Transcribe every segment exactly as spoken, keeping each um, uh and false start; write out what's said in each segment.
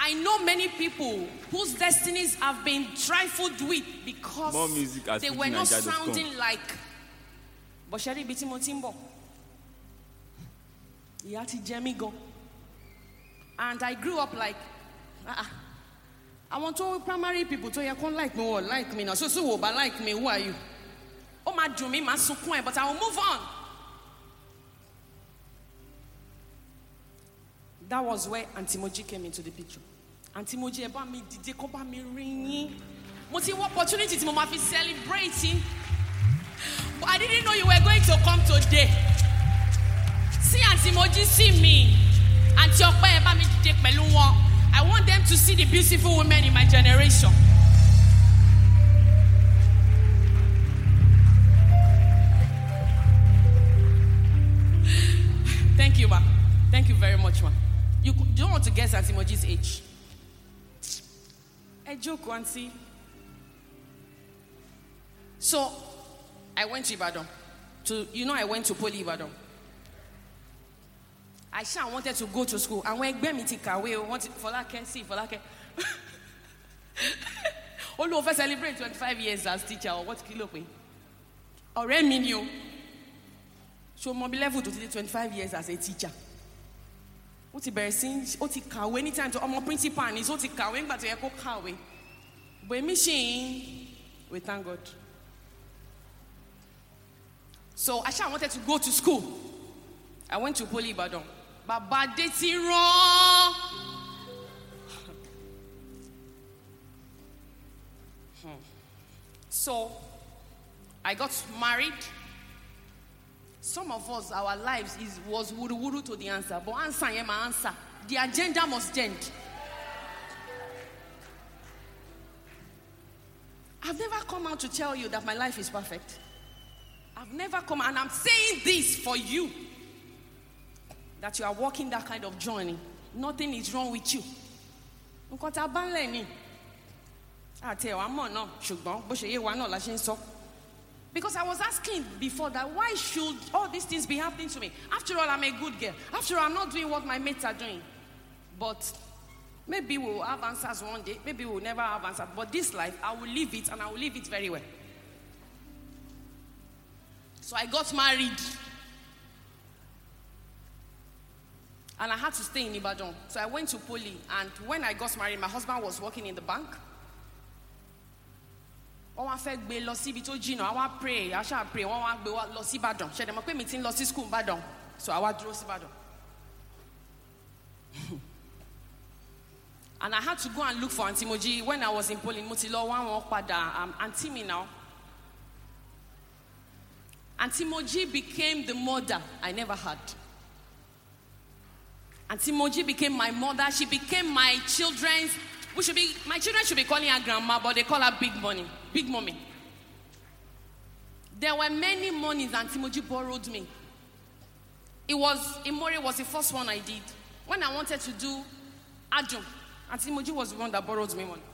I know many people whose destinies have been trifled with because they were not sounding like Bosheri Biti Motimbo. Yati Jemigo. And I grew up like, uh-uh. I want to primary people to you like me or like me now. So so but like me, who are you? Oh my Jumi, my sukun, but I will move on. That was where Auntie Moji came into the picture. Auntie Moji about me, did they come by me ringing? What opportunity to mama be celebrating? But I didn't know you were going to come today. See Auntie Moji, see me. Auntie Okpa about me did Peluwa. I want them to see the beautiful women in my generation. Thank you, ma. Thank you very much, ma. You don't want to guess Auntie Moji's age. A joke, Auntie. So, I went to Ibadan. To, you know, I went to Poly Ibadan. I sure wanted to go to school. And when I went to Kawe, I wanted for like see for like. All of us celebrate twenty-five years as teacher or what kilo pay. Already minio. So my level to twenty-five years as a teacher. What the bear saying? What the Kawe anytime to my principal and is what the Kawe but to go Kawe. But machine, we thank God. So I sure wanted to go to school. I went to Poly Ibadan. Baba deti wrong. So I got married. Some of us, our lives is was wuru wuru to the answer, but answer yeah, my answer. The agenda must end. I've never come out to tell you that my life is perfect. I've never come, and I'm saying this for you. That you are walking that kind of journey. Nothing is wrong with you. Because I was asking before that why should all these things be happening to me? After all, I'm a good girl. After all, I'm not doing what my mates are doing. But maybe we'll have answers one day. Maybe we'll never have answers. But this life, I will live it, and I will live it very well. So I got married. And I had to stay in Ibadan. So I went to Poly. And when I got married, my husband was working in the bank. I want to pray. I want to pray. I shall pray. I want to go to Ibadan. I want to meeting to school in Ibadan. So I went to Ibadan. And I had to go and look for Auntie Moji when I was in Poly. Mutilo one walk pada um Auntie me now. Auntie Moji became the mother I never had. Auntie Moji became my mother. She became my children's. We should be. My children should be calling her grandma, but they call her big money, big mommy. There were many monies Auntie Moji borrowed me. It was Imori was the first one I did. When I wanted to do Ajum, Auntie Moji was the one that borrowed me money.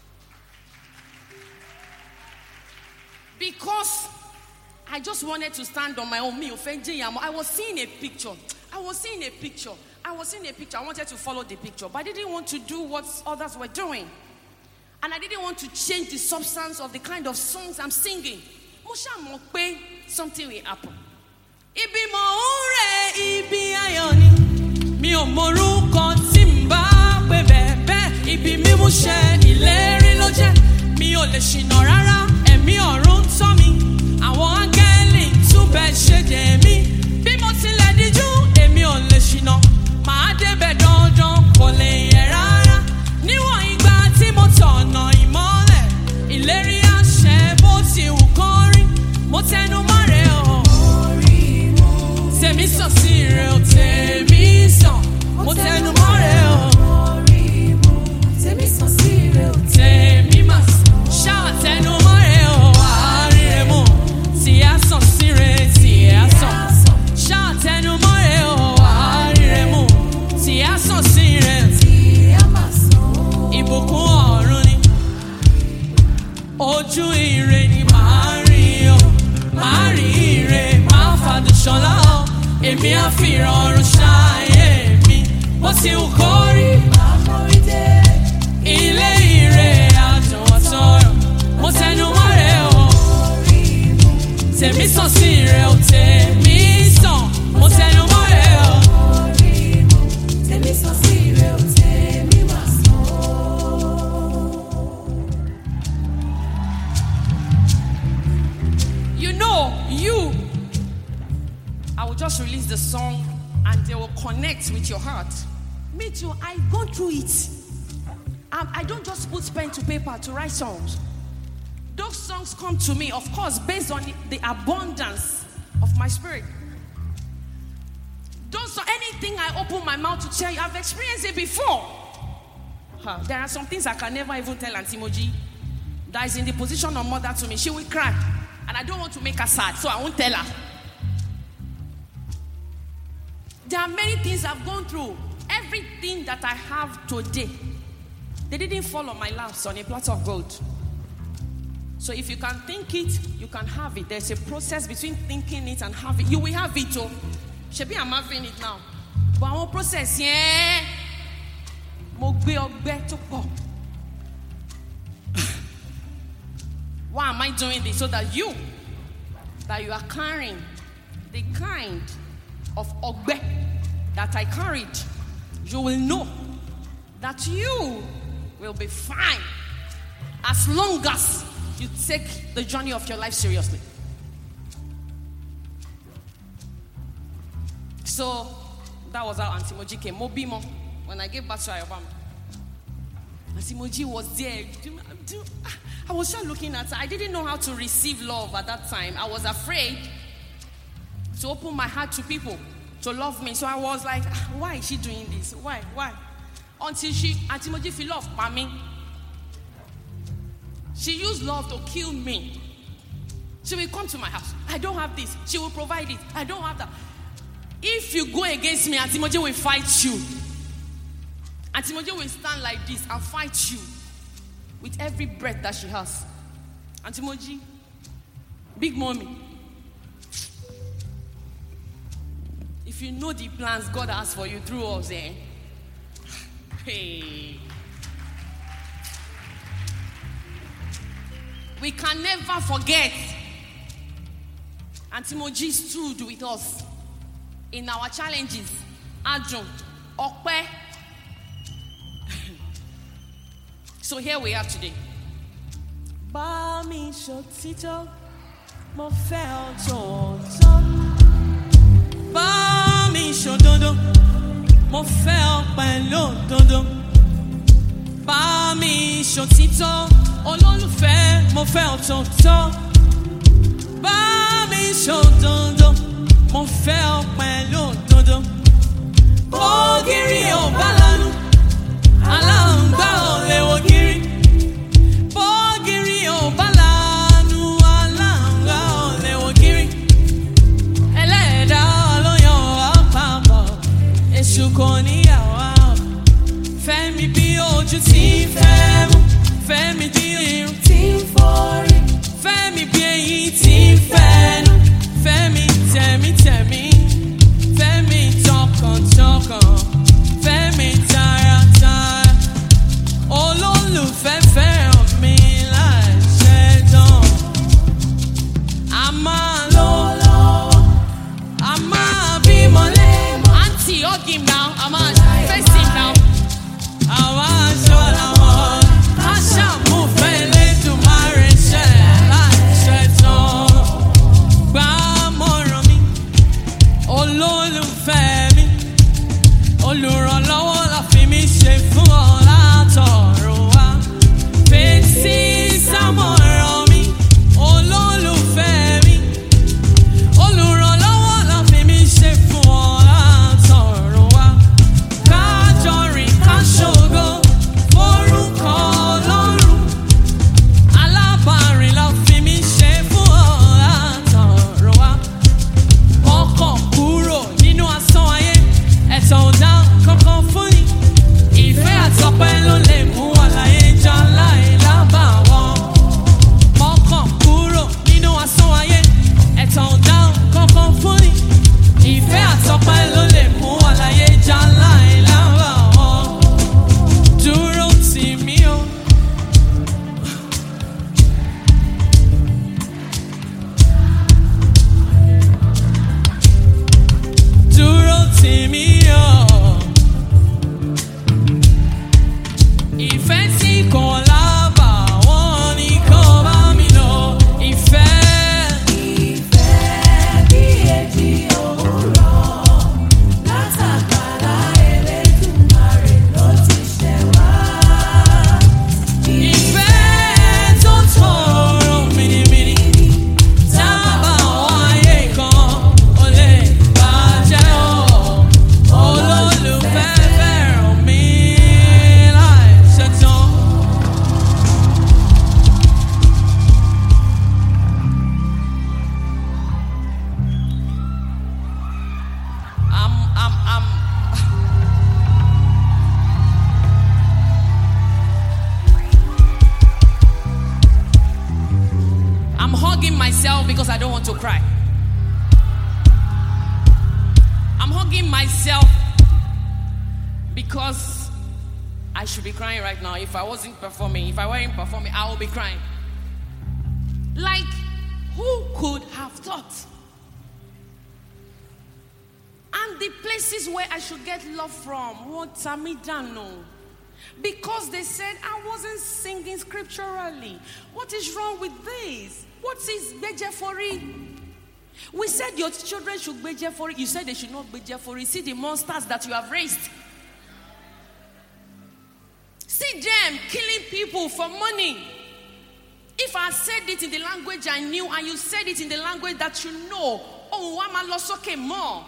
Because I just wanted to stand on my own. I was seeing a picture. I was seeing a picture. I was seeing a picture. I wanted to follow the picture. But I didn't want to do what others were doing. And I didn't want to change the substance of the kind of songs I'm singing. Something will happen. Ibi mo ure ibi ayoni. Mi o moruko timba pe bebe. Ibi mi mu se ileri lo je. Mi o le shina rara. Emi orun to mi. Àwọn angeli tube se je mi. Bí mo tilẹ̀ díjú, èmi ò lè ṣìnà. Màá débẹ̀ dandan, kò lè yẹ rárá. Níwọ̀n ìgbà tí mo tọ̀nà ìmọ́lẹ̀, ìlérí àṣẹ bó ti wù kán rí. Mo tẹnu mọ́ rẹ̀ o. Tèmi sàn sí rẹ̀ o, tèmi sàn. Mo tẹnu mọ́ rẹ̀ o. Tèmi sàn sí rẹ̀ o, tèmi mà sàn. Ṣáà tẹnu mọ́ rẹ̀ o, àárín rẹ̀ mọ̀. Tí a sàn sí rẹ̀, tí a sàn. Ṣáà tẹnu mọ́ rẹ̀ o, àárín rẹ̀ mọ̀. Tí a sàn sí rẹ̀, tí a mà sàn. Ìbùkún ọ̀run ni. Ojú ire ni màá rí o. Màá rí ire, màá fàdùn ṣọlá o. Èmi á fi ìrọ̀rùn ṣayé mi. Bó ti wù kó rí. mórí dé. Ilé ire àdùn ọ̀tọ̀rọ̀, mo tẹnu mọ́ rẹ̀ o. Tèmi sàn sí rẹ̀ o, tèmi sàn, mo tẹnu mọ́ rẹ̀ o. Tèmi sàn sí rẹ̀ o, tèmi mà sàn o. You know, you, I will just release the song and they will connect with your heart. Me too, I've gone through it. I, I don't just put pen to paper to write songs. Those songs come to me, of course, based on the, the abundance of my spirit. Those, anything I open my mouth to tell you, I've experienced it before. Huh. There are some things I can never even tell Auntie Moji that is in the position of mother to me. She will cry. And I don't want to make her sad, so I won't tell her. There are many things I've gone through. Everything that I have today, they didn't fall on my laps on a platter of gold. So if you can think it, you can have it. There's a process between thinking it and having it. You will have it, oh. Shebi, I'm having it now. But I won't process, yeah. Mo gbe ogbe to pọ̀. Why am I doing this? So that you, that you are carrying the kind of ogbe that I carried, you will know that you will be fine as long as you take the journey of your life seriously. So that was how Auntie Moji came. Mobimo, when I gave birth to Ayobam, Auntie Moji was there. I was just looking at her. I didn't know how to receive love at that time. I was afraid to open my heart to people to love me. So I was like, why is she doing this? Why? Why? Until she, Auntie Moji, feel love by me. She used love to kill me. She will come to my house. I don't have this. She will provide it. I don't have that. If you go against me, Auntie Moji will fight you. Auntie Moji will stand like this and fight you with every breath that she has. Auntie Moji, big mommy, if you know the plans God has for you through us, eh? Hey. We can never forget. Auntie Moji stood with us in our challenges. Adjun, Okpe. So here we are today. Bá mi ṣòtítọ́, mo fẹ́ ọ tòótọ́. Bá mi ṣòdodo, mo fẹ́ ọ pẹ̀lú òdodo. Bá mi ṣòtítọ́, olólùfẹ́, mo fẹ́ ọ tòótọ́. Bá mi ṣòdodo, mo fẹ́ ọ pẹ̀lú òdodo. Ògiri ò bá lanu, aláǹgbá ò lè wo giri. Bògiri ò bá lanu, aláǹgbá ò lè wo giri. Ẹlẹ́dàá ló yàn wá papọ̀, èṣù kò níyàwó. Fẹ́mi bí ojú tí ń fẹ́ mú, fẹ́mi bí irun tí ń forí. Fẹ́mi bí eyín tí ń fẹ́nu, fẹ́mi tẹ̀mítẹ̀mí, fẹ́mi tọkàntọkàn, fẹ́mi tààràtààrà. Olólùfẹ́ fẹ́ràn mi láì ṣẹ̀tàn. A máa lọ lọ́wọ́, a máa bímọ lẹ́mọ́. Auntie, hug him now, a máa face him now. Àwa aṣọ làwọn aṣàmúfẹ́ Elédùmarè ṣẹ̀ láì ṣẹ̀tàn. Gbà mọ̀ràn mi, olólùfẹ́ mi, olùrànlọ́wọ́ la fi mí ṣe fún ọ látọ̀run wá. Fèsì sámọ̀ràn mi, olólùfẹ́ mi, olùrànlọ́wọ́ la fi mí ṣe fún ọ látọ̀run wá. Kájọ rìn ká ṣògo forúkọ Ọlọ́run, alábàárìn la fi mí ṣe fún ọ látọ̀run wá. Ọkàn kúrò nínú asán ayé, ẹ̀tàn ò dá kankan fún ni. Ìfẹ́ àti because I don't want to cry. I'm hugging myself because I should be crying right now. If I wasn't performing, if I weren't performing, I would be crying. Like, who could have thought? And the places where I should get love from, what Tamidano? Because they said I wasn't singing scripturally. What is wrong with this? What is Bejefori? We said your children should Bejefori. You said they should not Bejefori. See the monsters that you have raised. See them killing people for money. If I said it in the language I knew and you said it in the language that you know, oh, I'm a loss okay more.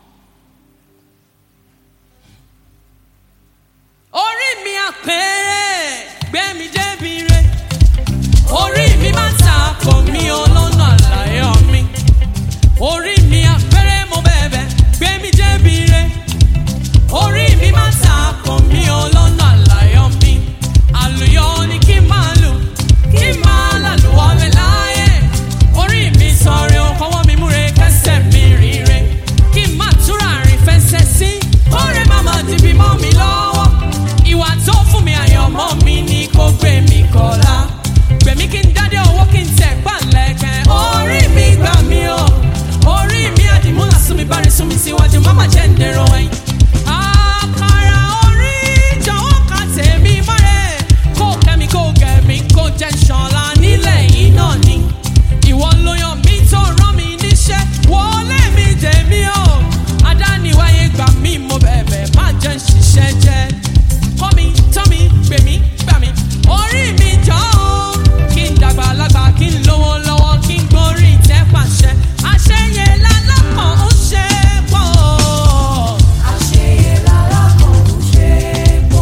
Ori mi apere, gbe mi debi re. Ori mi ma ta ko mi olona alayo mi. Ori mi apere mo bebe, gbe mi debi re. Ori mi ma ta ko mi olona alayo mi. Aluyo ni ki ma lu, ki ma la lu wa me láyé. Ori mi sore o kowo mi mure kese mi rire. Ki ma tura rin fese si. Ore mama di bi mo mi lọ́wọ́. Ìwà tó fún mi àyànmọ́ mi ni kò gbé mi kọ́lá. Gbèmí kí n dádé owó kí n tẹ̀ pàlẹ́kẹ̀. Orí mi gbà mí o. Orí mi àdìmúlà sún mi bárí sún mi síwájú. Máma jẹ́ ń dèrò ẹ̀yìn. Àkàrà orí jọ̀wọ́ ká tèmi mọ́rẹ̀. Kó kẹ́mi kó gẹ̀mí kó jẹ́ ṣọ̀la nílẹ̀ yìí náà ni. Ìwọ ló yàn mí tó rán mi níṣẹ́. Wọlé mi tèmi o. Adániwáyé gbà mí mo bẹ̀bẹ̀ má jẹ́ ń ṣiṣẹ́ jẹ́. Call me, tell me, gbé mi, gbà mí. Orí mi jọ ọ́. Kí n dàgbà lágbà, kí n lówó lọ́wọ́, kí n gbórí ìtẹ́ pàṣẹ. Àṣeyẹ lálákàn ń ṣe pọ̀. Àṣeyẹ lálákàn ń ṣe pọ̀.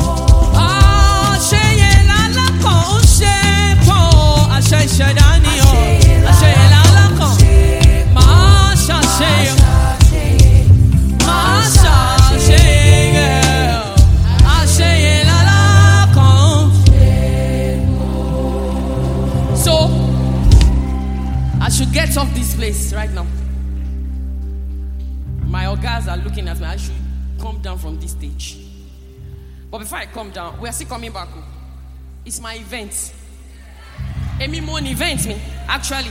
Àṣeyẹ lálákàn ń ṣe pọ̀. Àṣẹ ìṣẹ̀dá ni o. Àṣeyẹ lálákàn. Màá ṣàṣeyẹ. Màá ṣàṣeyẹ. So, I should get off this place right now. My organs are looking at me. I should come down from this stage. But before I come down, we are still coming back. It's my event. Emi mo an event me, actually.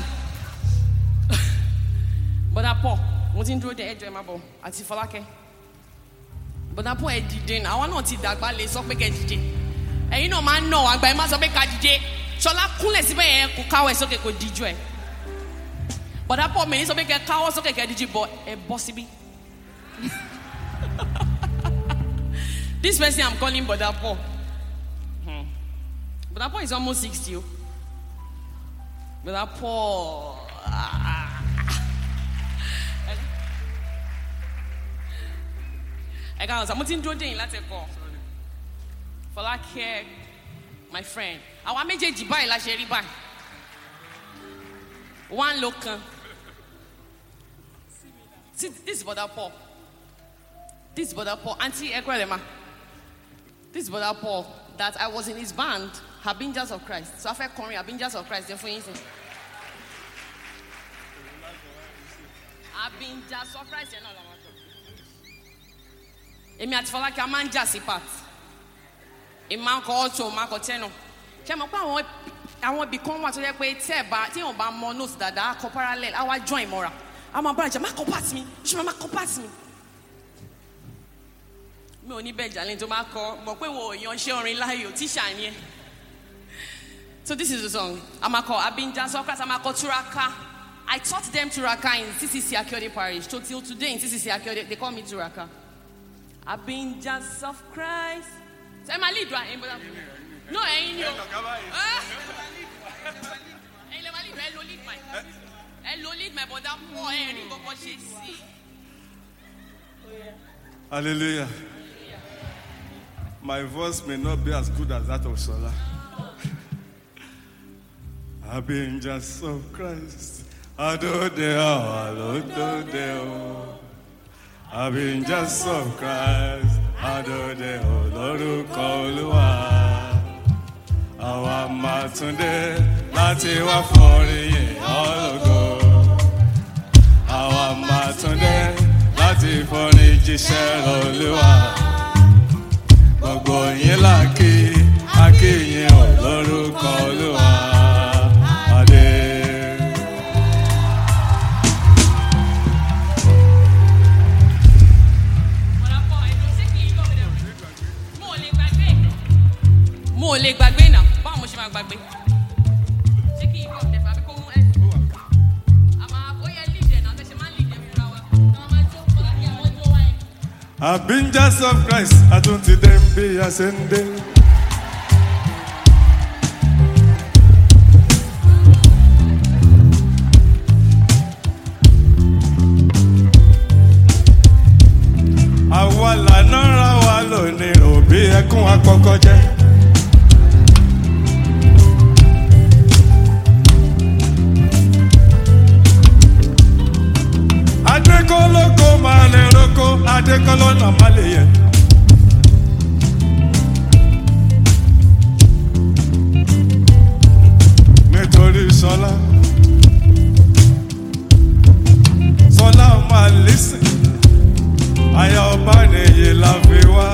But that Paul, mo tin dúró de ejo e ma bo àti Fọlákẹ́. But that Paul e dìde. Àwọn náà ti dàgbà lè sọ pé kẹ́ dìde. Ẹ̀yin náà máa ná àgbà ẹ má sọ pé ká dìde. Ṣọlá kúnlẹ̀ síbẹ̀ yẹn kò káwọ́ ẹ̀ sókè kò díjú ẹ̀. Bọ̀dá pọ̀ mi ní sọ pé kẹ́ káwọ́ sókè kẹ́ díjú bọ̀ ẹ̀ bọ́ síbí. This person I'm calling Bọ̀dá Paul. Hmm. Bọ̀dá Paul is almost sixty. Bọ̀dá Paul. Ẹ káwọn sọ, mo ti ń dúró dé yín láti ẹ̀kọ́. Fọlákẹ́, my friend. Àwa méjèèjì báyìí la ṣe rí báyìí. One local. See, this is Bọ̀dá Paul. This is Bọ̀dá Paul. Auntie Ekwelema. This is Bọ̀dá Paul that I was in his band, Harbingers of Christ. So I felt calling Harbingers of Christ. For instance, Harbingers of Christ. Èmi àti Fọlákẹ́ a máa ń jà sí part. Èmi máa ń kọ ọ̀tún, máa kọ tẹ́nu. Ṣé mo pé àwọn àwọn ibì kan wà tó yẹ pé tẹ́ ẹ̀ bá tí wọ́n bá mọ notes dáadáa kọ parallel á wá join mọ́ra. A máa bá ìjà má kọ part mi, ṣé máa kọ part mi. Mi ò ní bẹ́ẹ̀ jà lẹ́yìn tó máa kọ mọ̀ pé wo èèyàn ṣe orin láàyò tíṣà ni ẹ. So this is the song. A máa kọ Harbingers of Christ, a máa kọ Túraká. I taught them Túraká in C C C Akéọdé Parish. So till today in C C C Akéọdé they call me Túraká. Harbingers of Christ. Ṣé máa lead wa? No, ẹ̀yin ni o. Ẹ̀yin lè máa lead, ẹ lo lead my. Ẹ lo lead my Bọ̀dá Paul, ẹ rí kọ́kọ́ ṣe sí. Hallelujah. My voice may not be as good as that of Sola. Harbingers of Christ. Adodeo, Adodeo. Harbingers of Christ. Adodeo, lórúkọ Olúwa. Àwa máa tún dé láti wá foríyìn ọlọ́gọ́. forí jíṣẹ́ Olúwa. Gbogbo yín lákì, akíyìn ò lórúkọ Olúwa. Adé. Mo ò lè gbàgbé náà, báwo mo ṣe máa gbàgbé? Ṣé kí ibi ọ̀tẹ̀ fàbí kó mú ẹ̀? Àmọ́ ó yẹ lídẹ̀ náà, tẹ̀sẹ̀ máa ń lídẹ̀ fúnra wa. Àwọn máa jó fọlá kí àwọn jó wáyé. Avengers of Christ, àtúntì dé ń bí a ṣe ń dé. Àwa lànà ra wa lónìí, òbí ẹkún àkọ́kọ́ jẹ́. Adékọ́lókó máa lè roko, Adékọ́lọ́nà máa lè yẹ. Nítorí Sọlá, Sọlá máa lísìn, àyà ọba nìyí la fi wá.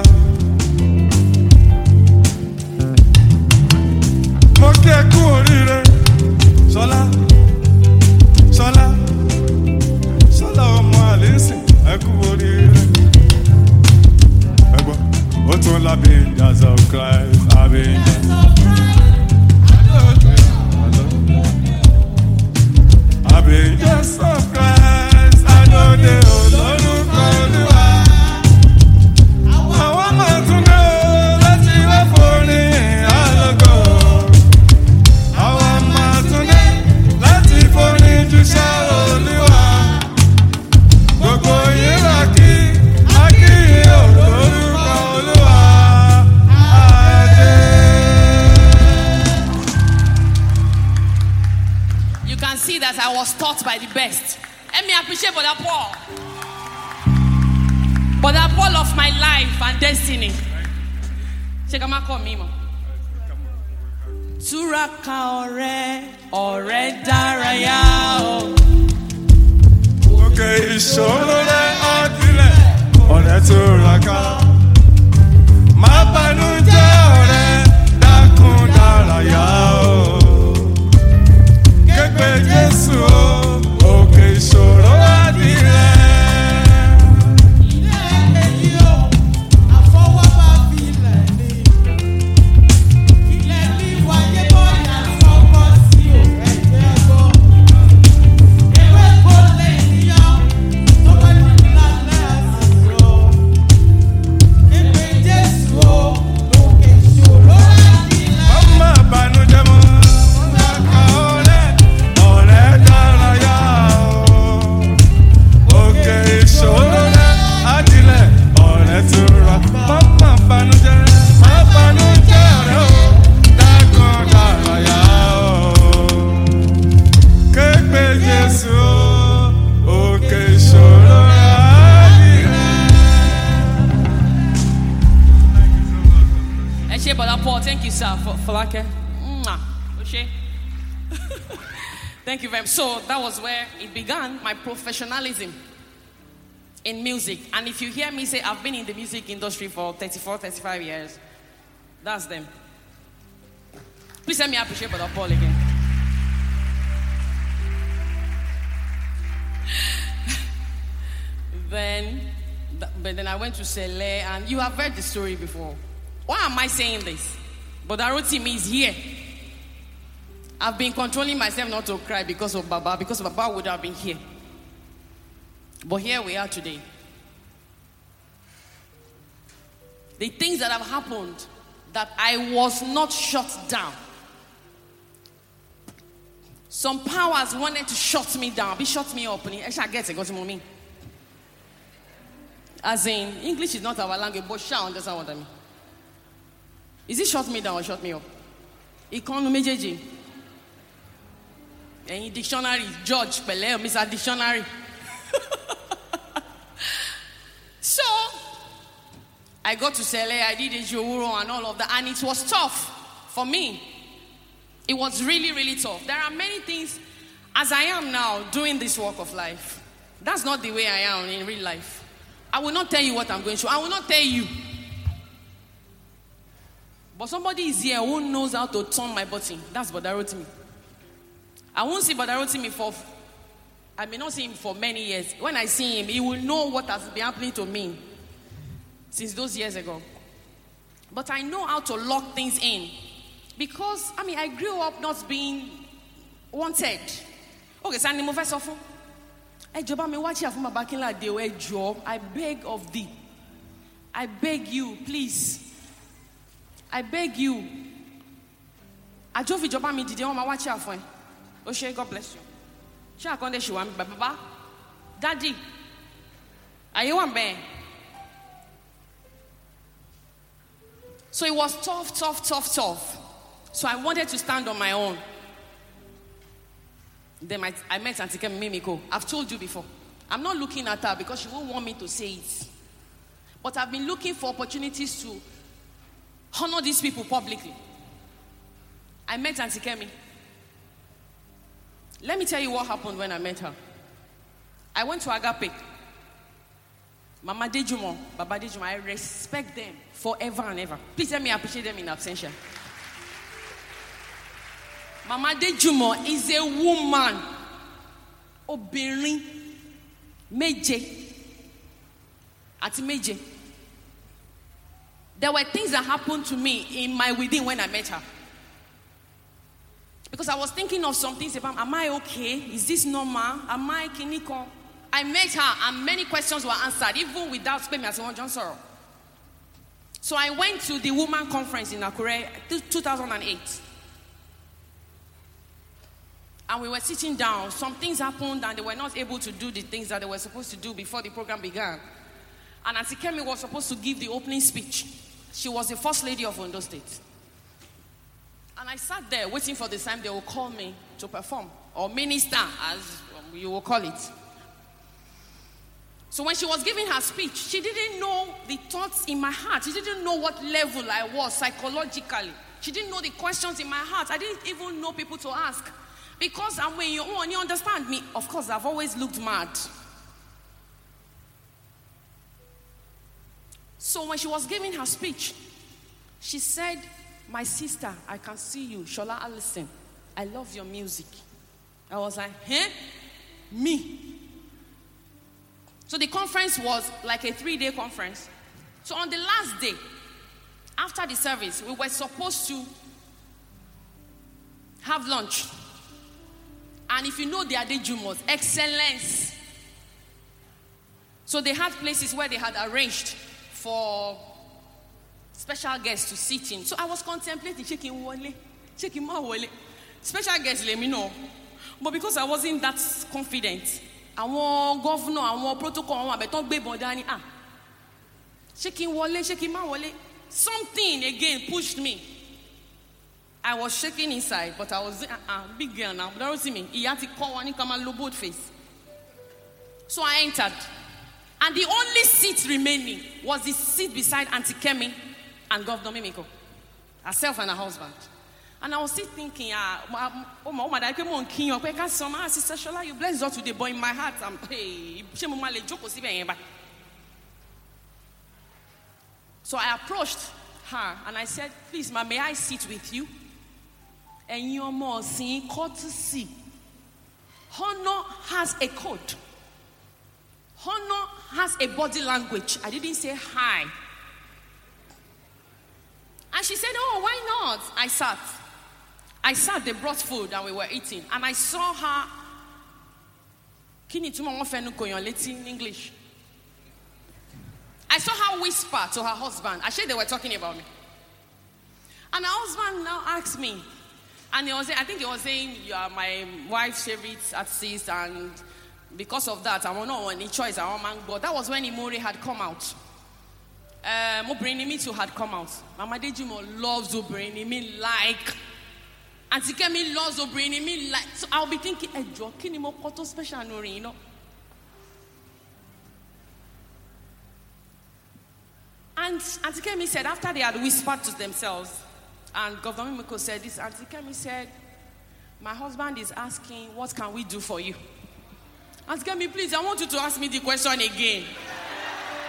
Mo kí ẹ kú oríire, Sọlá, Sọlá. Sọlá ọmọ àlẹ́sìn ẹ kú oríire. Ẹ gbọ́, ó tún lábẹ́ Avengers of Christ, Avengers of Christ. Avengers of Christ, Adóde olórúkọ Olúwa. Àwọn máa tún dé o láti wá forí àlọ́gọ́. Àwọn máa tún dé láti forí jíṣẹ́ Olúwa. Gbogbo yín lákì, akíyìn ò lórúkọ Olúwa. Adé. You can see that I was taught by the best. Let me appreciate Brother Paul. Brother Paul of my life and destiny. Ṣé ká má kọ́ mi mọ̀? Túraká ọ̀rẹ́, ọ̀rẹ́ dárayá o. Òkè ìṣòro rẹ̀ ọ̀dílẹ̀, ọ̀rẹ́ tó raka. Má bànújẹ́ ọ̀rẹ́, dákun dárayá o. Képe Jésù o, òkè ìṣòro ọ̀dílẹ̀. Ilé èyí o, àfọwọ́bá filẹ̀ ni. Ilé ní wáyé bọ́ọ̀lù àfọwọ́ sí o, ẹ̀jẹ̀ gbọ́. Ewé kò lè níyàn, tó bá ti lálẹ́ àsìkò. Képe Jésù o, òkè ìṣòro àdìlẹ̀. Má bànújẹ́ mọ́, dákun ọ̀rẹ́, ọ̀rẹ́ dárayá o. Òkè ìṣòro rẹ̀ ọ̀dílẹ̀, ọ̀rẹ́ tó raka. Má bànújẹ́, má bànújẹ́ ọ̀rẹ́ o, dákun dárayá o. Képe Jésù o, òkè ìṣòro rẹ̀ ọ̀dílẹ̀. Ẹ ṣé Brother Paul, thank you sir for Fọlákẹ́. Mwah. Ó ṣé. Thank you very much. So that was where it began, my professionalism in music. And if you hear me say I've been in the music industry for thirty-four, thirty-five years, that's them. Please let me appreciate Brother Paul again. Then, th- but then I went to Sele, and you have heard the story before. Why am I saying this? But Rotimi is here. I've been controlling myself not to cry because of Baba, because Baba would have been here. But here we are today. The things that have happened that I was not shut down. Some powers wanted to shut me down. Be shut me up. I shall get it. Go to mommy. As in, English is not our language, but shall understand what I mean. Is it shut me down or shut me up? Economy J J. Any dictionary, George Pele, Mister Dictionary. So, I got to Sele, I did a Jowuro and all of that, and it was tough for me. It was really, really tough. There are many things, as I am now doing this walk of life. That's not the way I am in real life. I will not tell you what I'm going through. I will not tell you. But somebody is here who knows how to turn my button. That's Brother Rotimi. I won't see Brother Rotimi for, I may not see him for many years. When I see him, he will know what has been happening to me since those years ago. But I know how to lock things in. Because, I mean, I grew up not being wanted. Okay, Sandy Mufesofu. I beg of thee. I beg you, please. I beg you. I drove with Joba me did you watch your phone? Oshe, God bless you. She akonde she want Baba. Daddy. Are you one man? So it was tough, tough, tough, tough. So I wanted to stand on my own. Then I, I met Auntie Kemi Mimiko. I've told you before. I'm not looking at her because she won't want me to say it. But I've been looking for opportunities to honor these people publicly. I met Auntie Kemi. Let me tell you what happened when I met her. I went to Agape. Mama Dejumo, Baba Dejumo, I respect them forever and ever. Please let me appreciate them in absentia. Mama Dejumo is a woman. Obìnrin méje. Àti méje. There were things that happened to me in my within when I met her. Because I was thinking of some things about, am I okay? Is this normal? Am I kiniko? I met her and many questions were answered, even without speaking as one John Sorrow. So I went to the woman conference in Akure, two thousand eight. And we were sitting down. Some things happened and they were not able to do the things that they were supposed to do before the program began. And Auntie Kemi was supposed to give the opening speech. She was the first lady of Ondo State. And I sat there waiting for the time they will call me to perform. Or minister, as you will call it. So when she was giving her speech, she didn't know the thoughts in my heart. She didn't know what level I was psychologically. She didn't know the questions in my heart. I didn't even know people to ask. Because I'm when you, when you understand me, of course, I've always looked mad. So when she was giving her speech, she said, my sister, I can see you, Shola Allison. I love your music. I was like, huh? Me? So the conference was like a three-day conference. So on the last day, after the service, we were supposed to have lunch. And if you know the Adejumos, excellence. So they had places where they had arranged for special guests to sit in. So I was contemplating, checking wole, checking my wole. Special guests, let me know. But because I wasn't that confident, I want governor, I want protocol, I want beton be bodani. Ah, checking wole, checking my wole. Something again pushed me. I was shaking inside, but I was a uh, uh, big girl now. But don't see me. He had to call one come and low boat face. So I entered. And the only seat remaining was the seat beside Auntie Kemi and Governor Mimiko. Herself and her husband. And I was still thinking, ah, oh my, oh my, I came on king. I can't say, my sister Shola, you bless God today, but in my heart, I'm hey, so I approached her and I said, please, ma, may I sit with you? And you're more seeing courtesy. Honor has a code. Honor has a body language. I didn't say hi. And she said, oh, why not? I sat. I sat, they brought food and we were eating. And I saw her. In English. I saw her whisper to her husband. I said they were talking about me. And her husband now asked me. And he was, I think he was saying, you are my wife's favorite artist. And because of that, I want not any choice. I want man. But that was when Imori had come out. Uh, Obrinimi too had come out. Mama Dejumo loves Obrinimi like. Auntie Kemi loves Obrinimi like. So I'll be thinking, hey, Joe, can you more photo special, Nori, you know? And Auntie Kemi said, after they had whispered to themselves, and Governor Mimiko said this, Auntie Kemi said, my husband is asking, what can we do for you? Auntie Kemi, please, I want you to ask me the question again.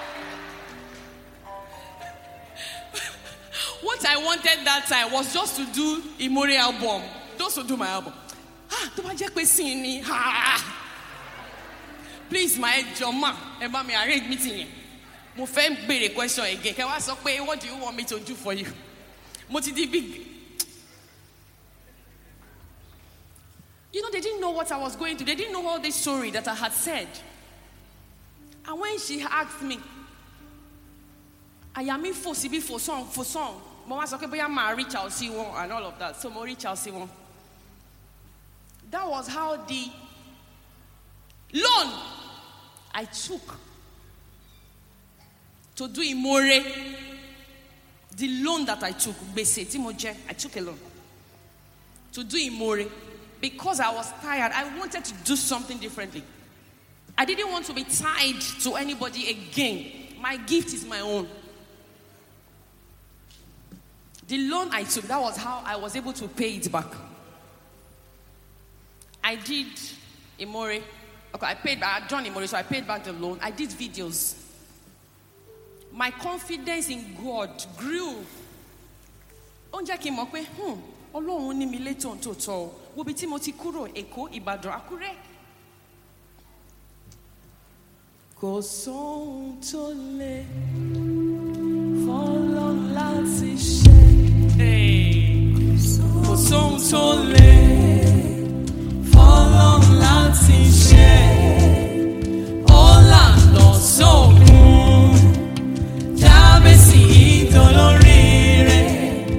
I wanted that time was just to do Imori album. Just to do my album. Ah, tó bá jẹ́ pé sing ni. Ah. Please, my Joma, eba me arrange meeting. Mo fẹ́ béèrè question again. Kẹ́ wá sọ pé, what do you want me to do for you? Mo ti di big. You know, they didn't know what I was going through. They didn't know all this story that I had said. And when she asked me, I am in for C B for song, for song. Mama said, okay, but I'm reach out, see one, and all of that. So, I reach out, see one. That was how the loan I took to do Imore, the loan that I took, I took a loan to do Imore. Because I was tired, I wanted to do something differently. I didn't want to be tied to anybody again. My gift is my own. The loan I took, that was how I was able to pay it back. I did Imore. Okay, I paid back. I had done Imore, so I paid back the loan. I did videos. My confidence in God grew. Onja came up with, hmm, Ọlọ́run ní mi létò ntòótọ́. Wo bí tí mo ti kúrò Èkó, Ìbàdàn, Àkúrẹ́. Kò sóhun tó lè fọ́lọ́run láti ṣe. Kò sóhun tó lè fọ́lọ́run láti ṣe. Ó lànà sókun, Jábésì ìdólórí rẹ̀.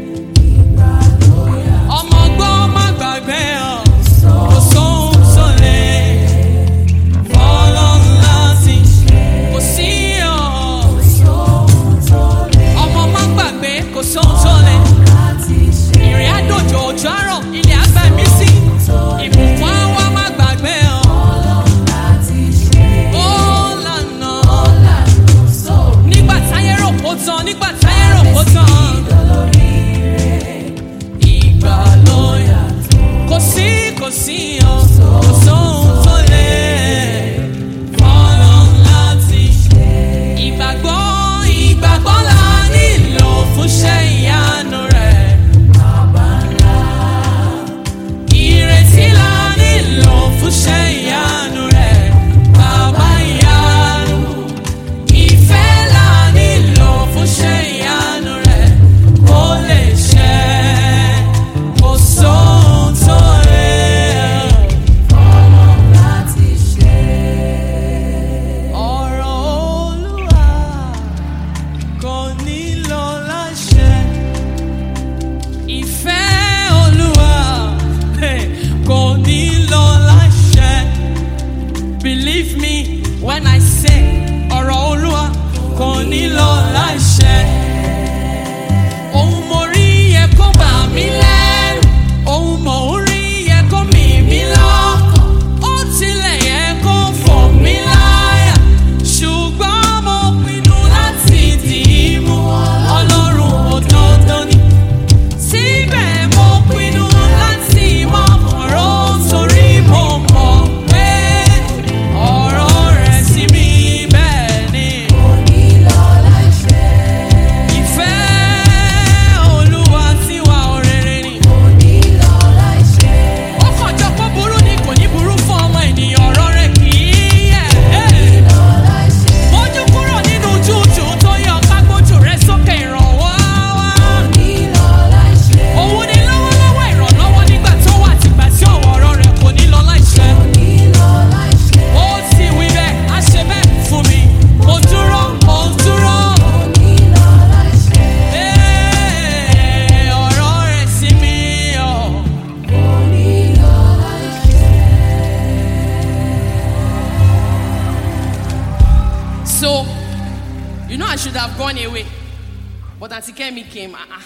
Came, uh-uh.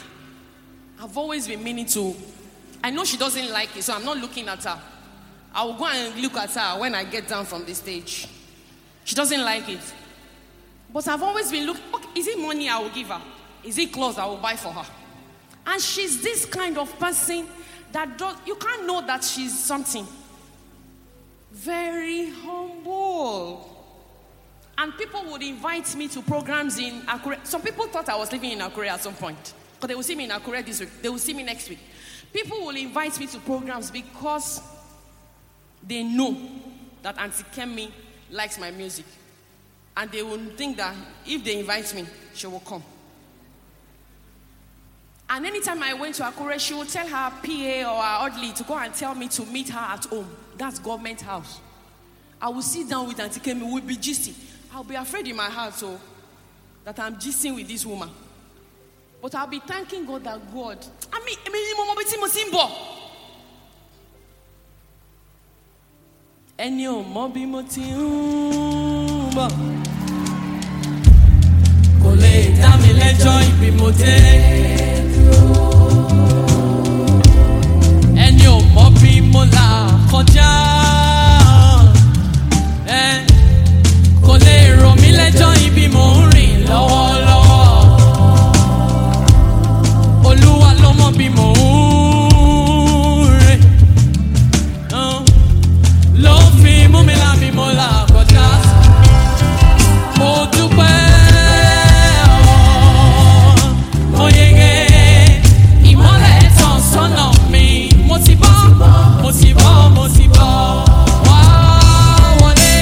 I've always been meaning to. I know she doesn't like it, so I'm not looking at her. I will go and look at her when I get down from the stage. She doesn't like it. But I've always been looking. Okay, is it money I will give her? Is it clothes I will buy for her? And she's this kind of person that does, you can't know that she's something. Very humble. And people would invite me to programs in Akure. Some people thought I was living in Akure at some point. Because they will see me in Akure this week. They will see me next week. People will invite me to programs because they know that Auntie Kemi likes my music. And they will think that if they invite me, she will come. And anytime I went to Akure, she would tell her P A or her orderly to go and tell me to meet her at home. That's government house. I will sit down with Auntie Kemi, we'll be gisting. I'll be afraid in my heart so that I'm gisting with this woman. But I'll be thanking God that God, I mean, I mean, ẹni ò mọ bí mo ti ń bọ̀ kò lè dá mi lẹ́jọ́ ibi mo dé. Ẹni ò mọ bí mo là kọjá ẹ kò lè rò mí lẹ́jọ́ ibi mo ń rìn lọ́wọ́lọ́wọ́. Olúwa ló mọ bí mo ń rìn. Ló fi mú mi là bí mo là kọjá. Mo dúpẹ́ ọ̀ mo yege ìmọ́lẹ̀ tàn sọ́nà mi. Mo ti bọ́, mo ti bọ́, mo ti bọ́. Wá wọlé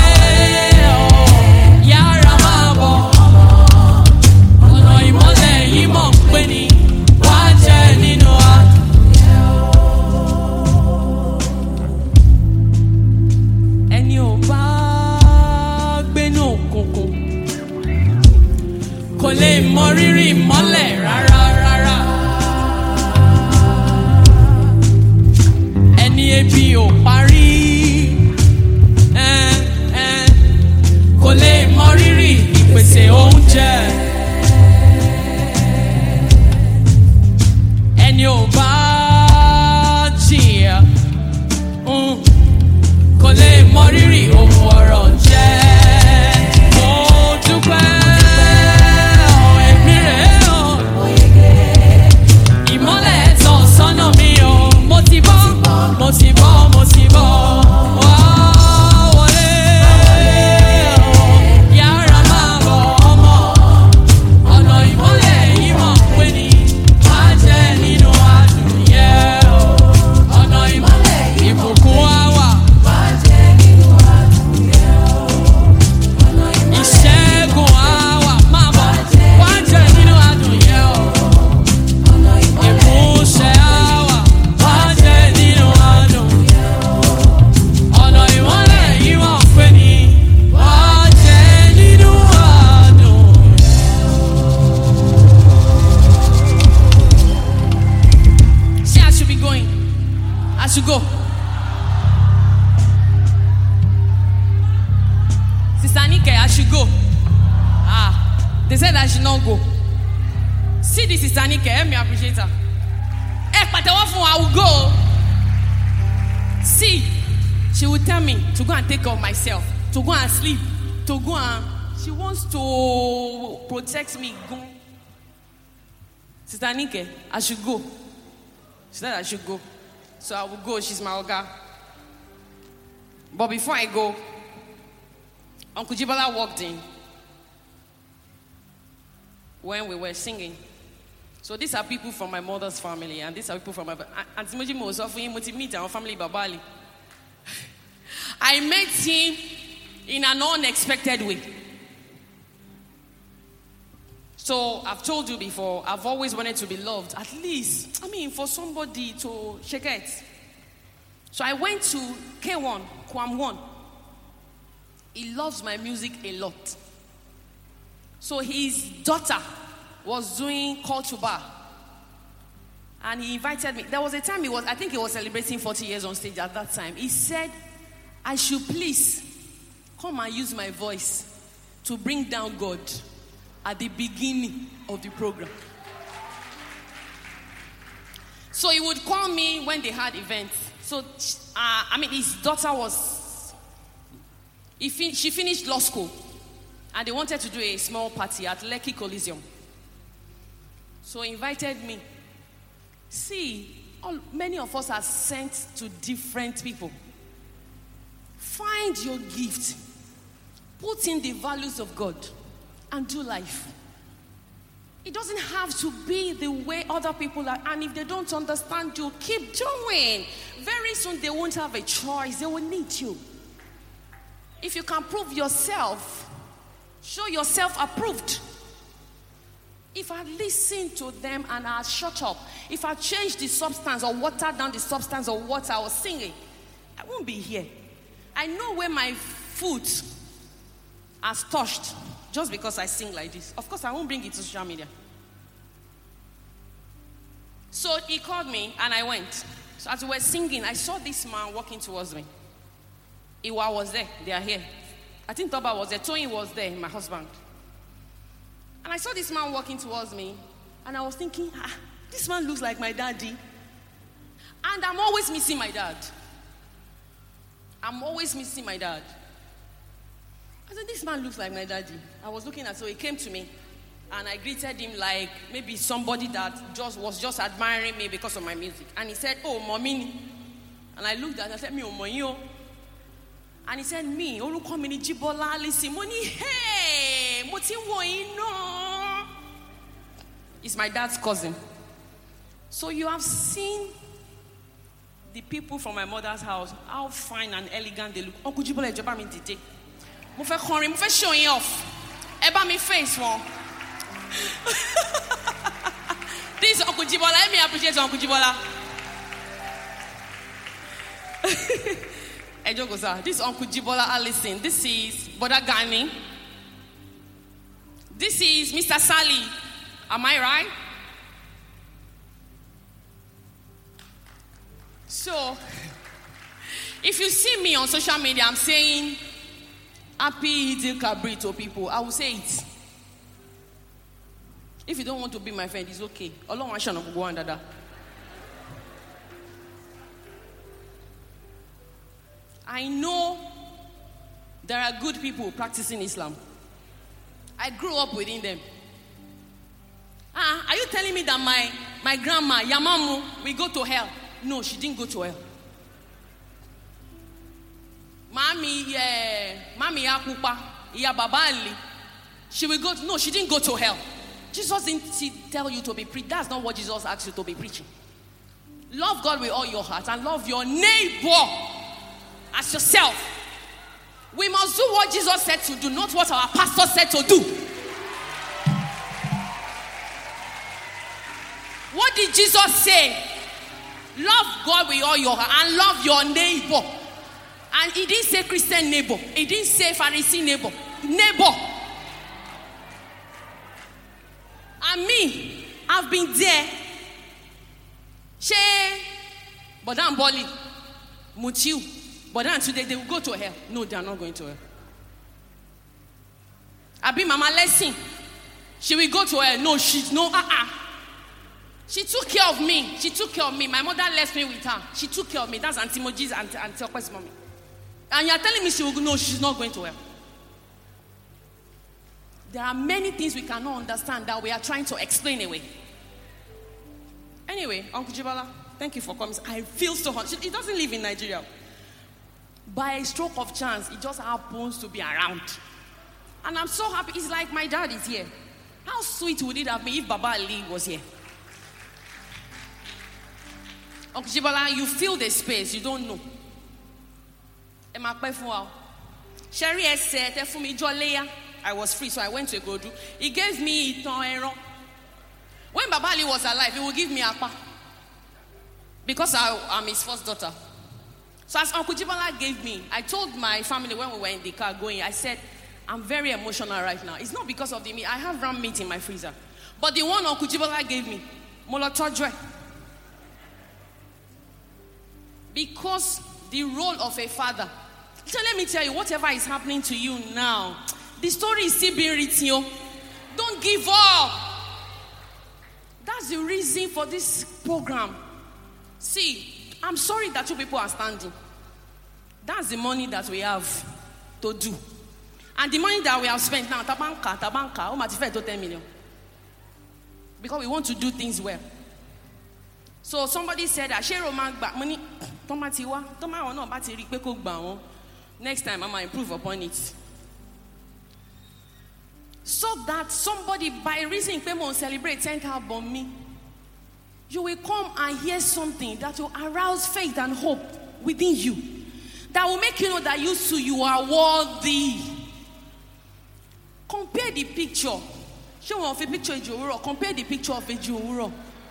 ọ̀ yára máa bọ̀. Ọ̀nà ìmọ́lẹ̀ yìí mọ̀ ń pè ní wá jẹ́ nínú wa. Ẹni ò bá gbénú òkùnkùn kò lè mọ rírì ìmọ́lẹ̀ rárá rárá. Ẹni ebi ò parí ẹ́n, ẹ́n, kò lè mọ rírì ìpèsè oúnjẹ. Ẹni ò bá jìyà mm, kò lè mọ rírì ohun ọ̀rọ̀ jẹ́. Mo dúpẹ́ ọ̀ ẹ̀mí rẹ̀ ọ̀ ìmọ́lẹ̀ tàn sọ́nà mi ọ̀ mo ti bọ́, mo ti bọ́, mo ti bọ́. Wá wọlé ọ̀ yára máa bọ̀ ọmọ. Ọ̀nà ìmọ́lẹ̀ yìí mọ̀ pé ní má jẹ́ nínú adùn yẹ ọ̀. Ọ̀nà ìmọ́lẹ̀ ìbùkún á wà. Ìṣẹ́gun á wà máa bọ̀ wá jẹ́ nínú adùn yẹ ọ̀. Ìmúṣẹ á wà wá jẹ́ nínú adùn. Ọ̀nà ìmọ́lẹ̀ yìí mọ̀ pé ní wá jẹ́ nínú adùn. See, I should be going. I should go. Sister Nike, I should go. Ah, they said I should not go. See this Sister Nike, help me appreciate her. Eh, but I will go. See, she will tell me to go and take care of myself, to go and sleep, to go and. She wants to protect me. Go. Sister Nike, I should go. She said I should go. So I will go. She's my oga. But before I go, Uncle Jibola walked in when we were singing. So these are people from my mother's family, and these are people from my Auntie Moji was offering him to meet our family Babali. I met him in an unexpected way. So I've told you before, I've always wanted to be loved. At least, I mean, for somebody to shake it. So I went to K one, Kwam one. He loves my music a lot. So his daughter was doing call to bar. And he invited me. There was a time he was, I think he was celebrating forty years on stage at that time. He said, I should please come and use my voice to bring down God at the beginning of the program. So he would call me when they had events. So, uh, I mean, his daughter was, he fin- she finished law school. And they wanted to do a small party at Lekki Coliseum. So he invited me. See, all, many of us are sent to different people. Find your gift. Put in the values of God. And do life. It doesn't have to be the way other people are. And if they don't understand you, keep doing. Very soon they won't have a choice. They will need you. If you can prove yourself, show yourself approved. If I listen to them and I shut up, if I change the substance or water down the substance of what I was singing, I won't be here. I know where my foot has touched just because I sing like this. Of course, I won't bring it to social media. So he called me and I went. So as we were singing, I saw this man walking towards me. Iwa was there. They are here. I think Toba was there. Tony was there, my husband. And I saw this man walking towards me. And I was thinking, ah, this man looks like my daddy. And I'm always missing my dad. I'm always missing my dad. I said, this man looks like my daddy. I was looking at, so he came to me. And I greeted him like maybe somebody that just was just admiring me because of my music. And he said, oh, mommy. And I looked at him and I said, me, oh, mommy. And he said, me, Oluko Mini Jibola Alison. Money, hey, Moti no. It's my dad's cousin. So you have seen the people from my mother's house, how fine and elegant they look. Uncle Jibola Ejaba mi dide. Mo fe korin, mo fe show yin off. Eba mi face one. This is Uncle Jibola. Let me appreciate Uncle Jibola. This is Uncle Jibola Alison. This is Boda Gani. This is Mister Sally. Am I right? So, if you see me on social media, I'm saying happy Eid al-Kabir to people. I will say it. If you don't want to be my friend, it's okay. Ọlọ́run á ṣọ̀nà gbogbo wa dáadáa. I know there are good people practicing Islam. I grew up within them. Ah, are you telling me that my, my grandma, Yamamu, will go to hell? No, she didn't go to hell. Mami, yeah, Mami Yakupa, Ya Baba Ali, she will go to, no, she didn't go to hell. Jesus didn't tell you to be preaching. That's not what Jesus asked you to be preaching. Love God with all your heart and love your neighbor as yourself. We must do what Jesus said to do, not what our pastor said to do. What did Jesus say? Love God with all your heart and love your neighbor. And he didn't say Christian neighbor. He didn't say Pharisee neighbor. Neighbor. And me, I've been there. She, Bodan Boli, Mutiu, Bodan today, they will go to hell. No, they are not going to hell. Abi Mama Lesson, she will go to hell. No, she's no, uh-uh. She took care of me. She took care of me. My mother left me with her. She took care of me. That's Auntie Moji's and Auntie Okwe's mommy. And you're telling me she will go? No, she's not going to hell. There are many things we cannot understand that we are trying to explain away. Anyway, Uncle Jibola, thank you for coming. I feel so hot. He doesn't live in Nigeria. By a stroke of chance, it just happens to be around. And I'm so happy. It's like my dad is here. How sweet would it have been if Baba Ali was here? Uncle Jibola, you feel the space. You don't know. Sherry said, I was free, so I went to Godu. He gave me Iton. When Baba Ali was alive, he would give me Apa. Because I, I'm his first daughter. So as Uncle Jibola gave me, I told my family when we were in the car going, I said, I'm very emotional right now. It's not because of the meat. I have ram meat in my freezer. But the one Uncle Jibola gave me, Molotodre. Because the role of a father. So let me tell you, whatever is happening to you now, the story is still being written. Don't give up. That's the reason for this program. See, I'm sorry that you people are standing. That's the money that we have to do. And the money that we have spent now, tabanka, tabanka, oh, matife to ten million. Because we want to do things well. So somebody said that share Roman money, tomatiwa, tomato no battery peko gba won. Next time, I'm going to improve upon it. So that somebody, by reason pé mo celebrate tenth album me, you will come and hear something that will arouse faith and hope within you. That will make you know that you too, you are worthy. Compare the picture. Show off a picture of Ejowuro. Compare the picture of Ejowuro.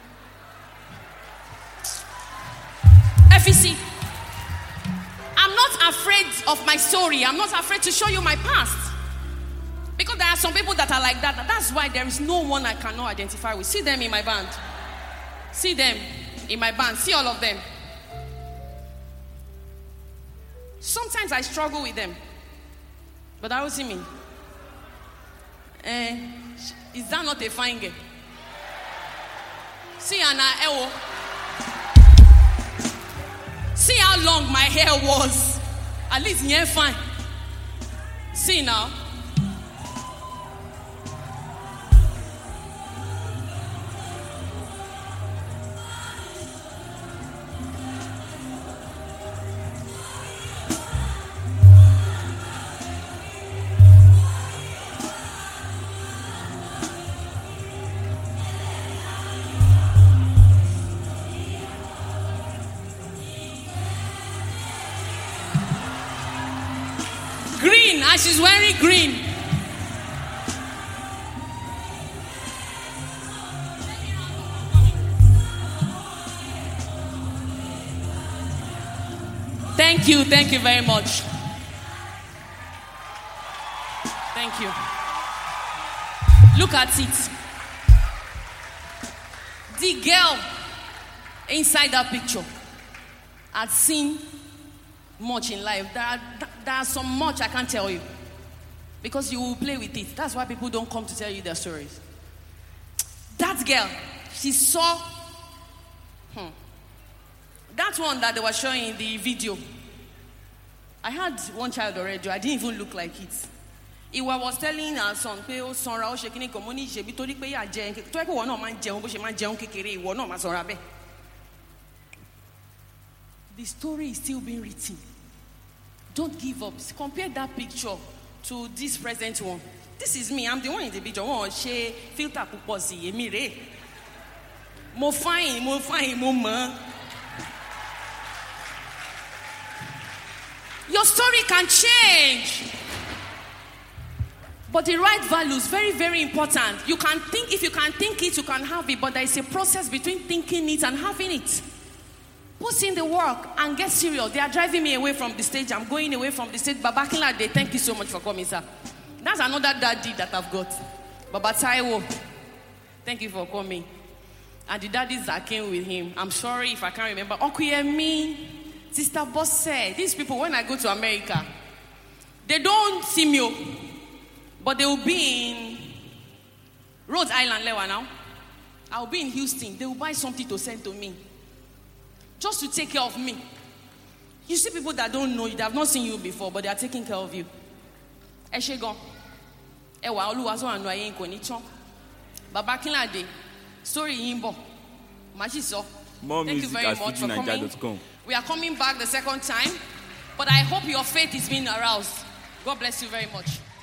F E C. I'm not afraid of my story. I'm not afraid to show you my past. Because there are some people that are like that. That's why there is no one I cannot identify with. See them in my band. See them in my band. See all of them. Sometimes I struggle with them. But I don't see me. Eh, is that not a fine girl? See Anna Ewo. See how long my hair was. At least yeah, fine. See now. Green, and she's wearing green. Thank you, thank you very much. Thank you. Look at it. The girl inside that picture had seen much in life. There are, there are some much I can't tell you. Because you will play with it. That's why people don't come to tell you their stories. That girl, she saw hmm, that one that they were showing in the video. I had one child already. I didn't even look like it. Iwa was telling her son, pé ó sanra ó ṣe kíní kan mo ní ṣe bí torí pé yà jẹ tó ẹ pé ìwọ náà máa ń jẹun bó ṣe máa ń jẹun kékeré ìwọ náà máa sanra bẹ́ẹ̀. The story is still being written. Don't give up. Compare that picture to this present one. This is me. I'm the one in the picture. Wọ́n ṣe filter púpọ̀ sí èmi rè. Mo fine, mo fine, mo mọ̀. Your story can change. But the right value is very, very important. You can think, if you can think it, you can have it. But there is a process between thinking it and having it. Put in the work and get serious. They are driving me away from the stage. I'm going away from the stage. Baba Kinlade, thank you so much for coming, sir. That's another daddy that I've got. Baba Taiwo, thank you for coming. And the daddies that came with him. I'm sorry if I can't remember. Okuyemi, Sister Bosse. These people, when I go to America, they don't see me. But they will be in Rhode Island, Lewa now. I'll be in Houston. They will buy something to send to me. Just to take care of me. You see people that don't know you, they have not seen you before, but they are taking care of you. Eshegon. Ewa Oluwaso anu aye nko ni chon. Baba Kinlade. Story yimbo. Machiso. Thank you very much for coming. We are coming back the second time, but I hope your faith is being aroused. God bless you very much.